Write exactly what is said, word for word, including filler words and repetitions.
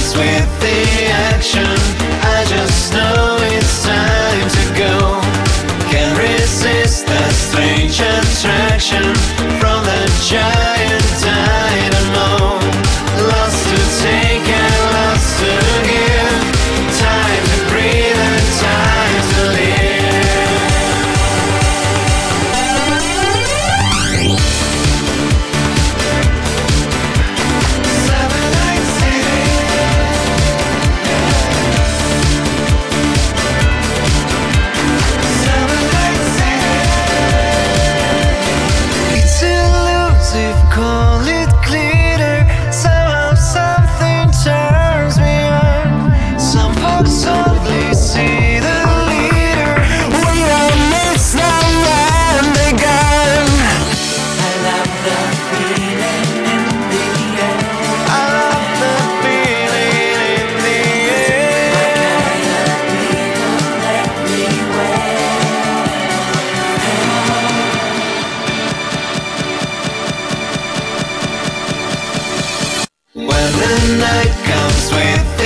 comes with the action, I just know it's time to go. Can't resist that strange attraction from the giant dynamo. Lost to take and lost to give. Time to breathe and time to live. Seven Night City. Seven Night City. It's elusive, call it glitter. Somehow something turns me on. Some folks only see the leader. We are mixed now and begun. I love the feeling in the air. I love the feeling in the air. My kind of people everywhere. When the night comes with